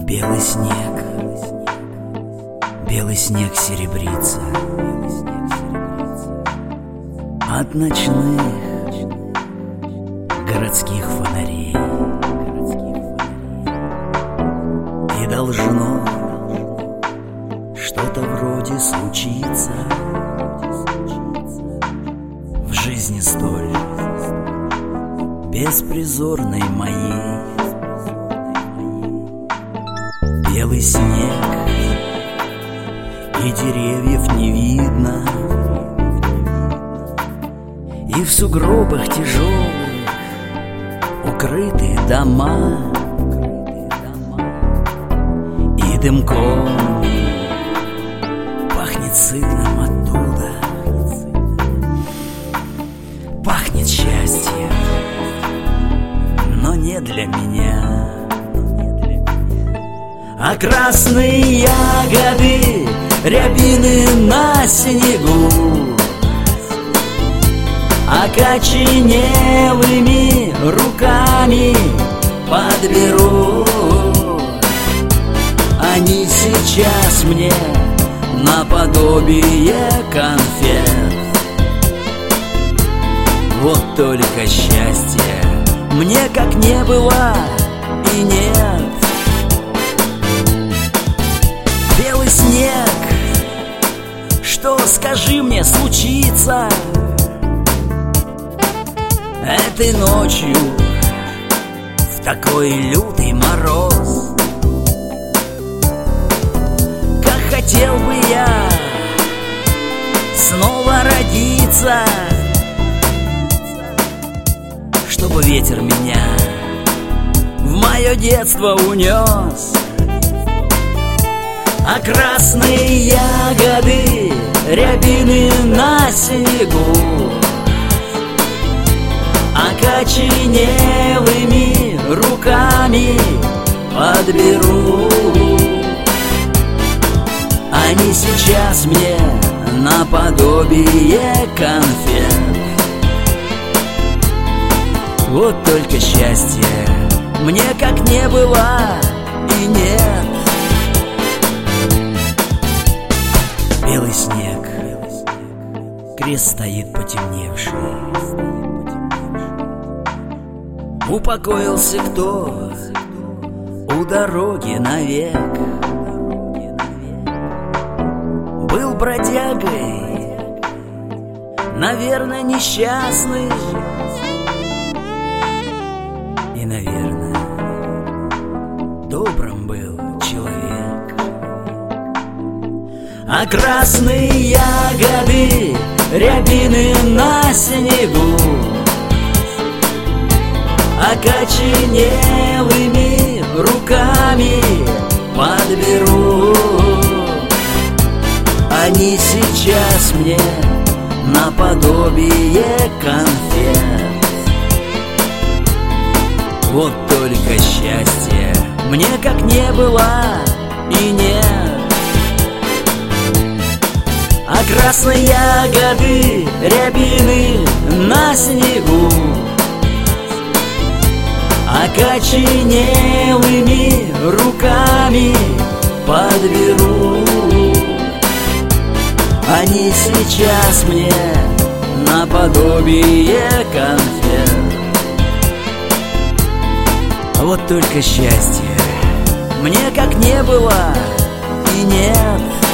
Белый снег серебрится от ночных городских фонарей, и должно что-то вроде случиться в жизни столь беспризорной моей. Белый снег, и деревьев не видно, и в сугробах тяжелых укрытые дома, и дымком пахнет сытным оттуда, пахнет счастьем, но не для меня. А красные ягоды, рябины на снегу, окоченелыми руками подберу. Они сейчас мне наподобие конфет. Вот только счастья мне как не было и нет. Белый снег, что, скажи мне, случится этой ночью в такой лютый мороз? Как хотел бы я снова родиться, чтобы ветер меня в мое детство унес. А красные ягоды, рябины на снегу, окоченелыми руками подберу. Они сейчас мне наподобие конфет. Вот только счастья мне как не было и нет. Белый снег, крест стоит потемневший. Упокоился кто у дороги навек. Был бродягой, наверное, несчастный, и, наверное, добрым был человек. А красные ягоды, рябины на снегу, окоченелыми руками подберу. Они сейчас мне наподобие конфет. Вот только счастья мне как не было и нет. А красные ягоды, рябины на снегу, окоченелыми руками подберу. Они сейчас мне наподобие конфет. Вот только счастья мне как не было и нет.